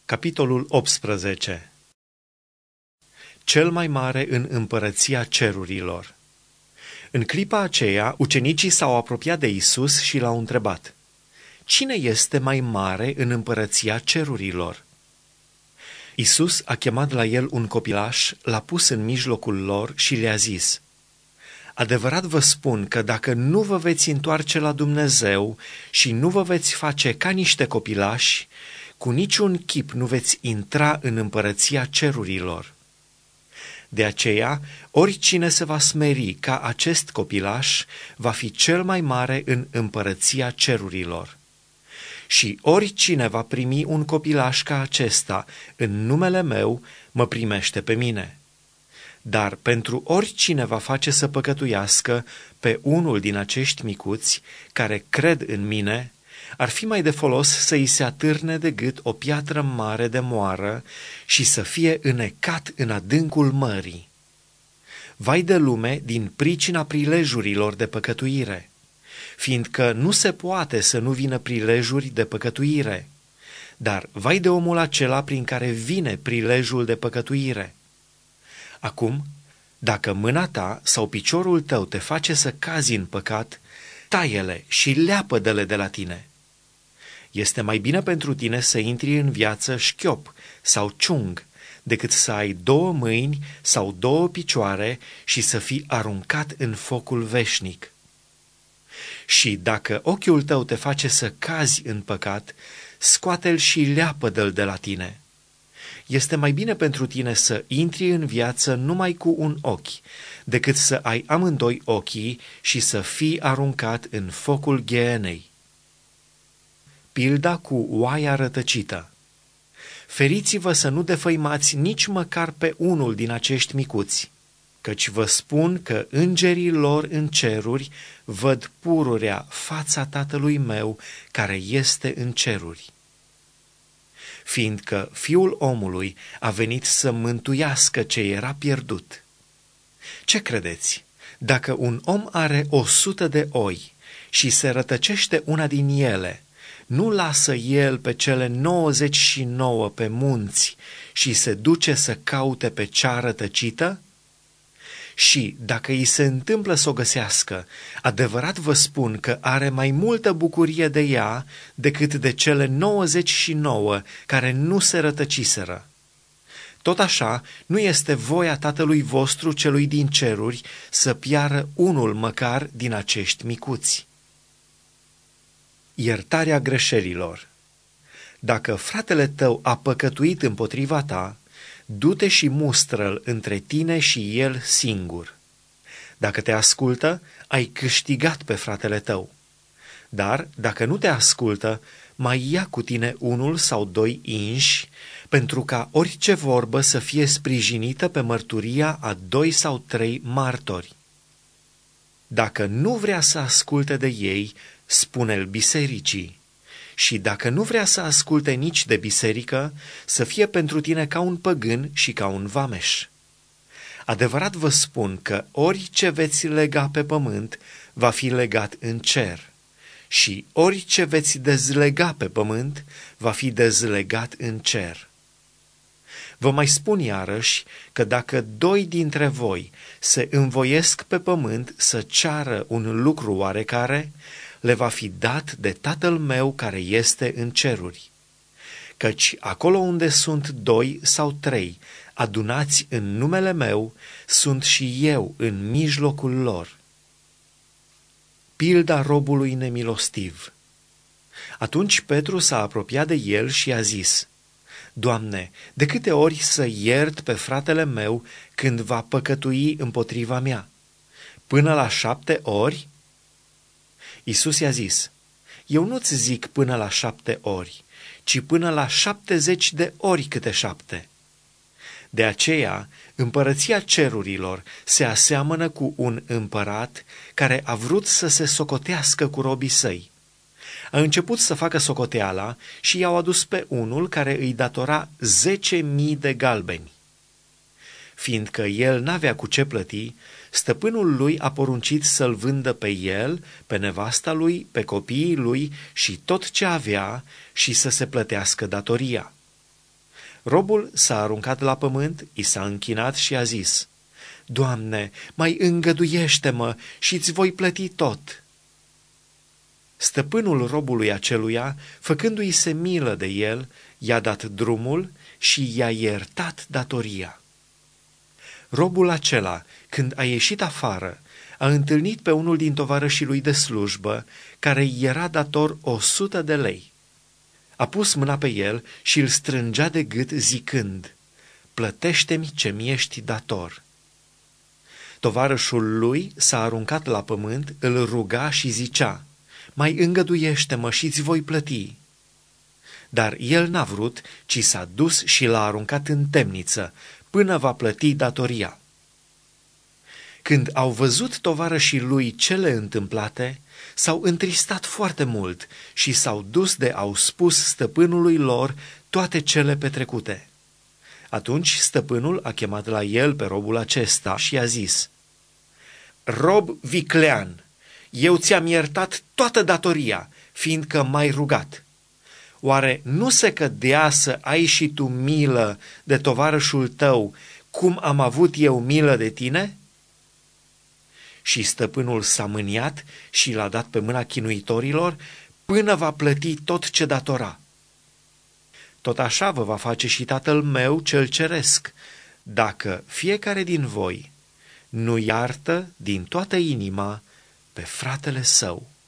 Capitolul 18. Cel mai mare în împărăția cerurilor. În clipa aceea, ucenicii s-au apropiat de Isus și l-au întrebat: Cine este mai mare în împărăția cerurilor? Isus a chemat la el un copilaș, l-a pus în mijlocul lor și le-a zis: Adevărat vă spun că dacă nu vă veți întoarce la Dumnezeu și nu vă veți face ca niște copilași, cu niciun chip nu veți intra în împărăția cerurilor. De aceea, oricine se va smeri ca acest copilaș, va fi cel mai mare în împărăția cerurilor. Și oricine va primi un copilaș ca acesta în numele meu, mă primește pe mine. Dar pentru oricine va face să păcătuiască pe unul din acești micuți, care cred în mine, ar fi mai de folos să îi se atârne de gât o piatră mare de moară și să fie înecat în adâncul mării. Vai de lume din pricina prilejurilor de păcătuire, fiindcă nu se poate să nu vină prilejuri de păcătuire, dar vai de omul acela prin care vine prilejul de păcătuire. Acum, dacă mâna ta sau piciorul tău te face să cazi în păcat, taie-le și leapă-dă-le de la tine. Este mai bine pentru tine să intri în viață șchiop sau ciung, decât să ai 2 mâini sau 2 picioare și să fii aruncat în focul veșnic. Și dacă ochiul tău te face să cazi în păcat, scoate-l și leapă-dă-l de la tine. Este mai bine pentru tine să intri în viață numai cu un ochi, decât să ai amândoi ochii și să fii aruncat în focul ghenei. Pilda cu oaia rătăcită. Feriți-vă să nu defăimați nici măcar pe unul din acești micuți, căci vă spun că îngerii lor în ceruri văd pururea fața Tatălui meu care este în ceruri. Fiindcă Fiul omului a venit să mântuiască ce era pierdut. Ce credeți? Dacă un om are 100 de oi și se rătăcește una din ele, nu lasă el pe cele 99 pe munți și se duce să caute pe cea rătăcită? Și dacă îi se întâmplă să o găsească, adevărat vă spun că are mai multă bucurie de ea decât de cele 99 care nu se rătăciseră. Tot așa, nu este voia Tatălui vostru celui din ceruri să piară unul măcar din acești micuți. Iertarea greșelilor. Dacă fratele tău a păcătuit împotriva ta, du-te și mustră-l între tine și el singur. Dacă te ascultă, ai câștigat pe fratele tău. Dar, dacă nu te ascultă, mai ia cu tine 1 sau 2 inși, pentru ca orice vorbă să fie sprijinită pe mărturia a 2 sau 3 martori. Dacă nu vrea să asculte de ei, spune-l bisericii. Și dacă nu vrea să asculte nici de biserică, să fie pentru tine ca un păgân și ca un vameș. Adevărat vă spun că orice veți lega pe pământ va fi legat în cer, și orice veți dezlega pe pământ va fi dezlegat în cer. Vă mai spun iarăși că dacă 2 dintre voi se învoiesc pe pământ să ceară un lucru oarecare, le va fi dat de Tatăl meu care este în ceruri. Căci acolo unde sunt 2 sau 3 adunați în numele meu, sunt și eu în mijlocul lor. Pilda robului nemilostiv. Atunci Petru s-a apropiat de el și a zis: Doamne, de câte ori să iert pe fratele meu când va păcătui împotriva mea? Până la 7 ori? Iisus i-a zis: Eu nu-ți zic până la 7 ori, ci până la 70 de ori câte 7. De aceea, împărăția cerurilor se aseamănă cu un împărat care a vrut să se socotească cu robii săi. A început să facă socoteala și i-au adus pe unul care îi datora 10.000 de galbeni. Fiindcă el n-avea cu ce plăti, stăpânul lui a poruncit să-l vândă pe el, pe nevasta lui, pe copiii lui și tot ce avea și să se plătească datoria. Robul s-a aruncat la pământ, i s-a închinat și a zis: Doamne, mai îngăduiește-mă și îți voi plăti tot. Stăpânul robului aceluia, făcându-i se milă de el, i-a dat drumul și i-a iertat datoria. Robul acela, când a ieșit afară, a întâlnit pe unul din tovarășii lui de slujbă, care i era dator 100 de lei. A pus mâna pe el și îl strângea de gât zicând: Plătește-mi ce mi-ești dator. Tovarășul lui s-a aruncat la pământ, îl ruga și zicea: Mai îngăduiește-mă și-ți voi plăti. Dar el n-a vrut, ci s-a dus și l-a aruncat în temniță, până va plăti datoria. Când au văzut tovarășii lui cele întâmplate, s-au întristat foarte mult și s-au dus de au spus stăpânului lor toate cele petrecute. Atunci stăpânul a chemat la el pe robul acesta și i-a zis: Rob viclean, eu ți-am iertat toată datoria, fiindcă m-ai rugat. Oare nu se cădea să ai și tu milă de tovarășul tău, cum am avut eu milă de tine? Și stăpânul s-a mâniat și l-a dat pe mâna chinuitorilor până va plăti tot ce datora. Tot așa vă va face și Tatăl meu cel ceresc, dacă fiecare din voi nu iartă din toată inima pe fratele său.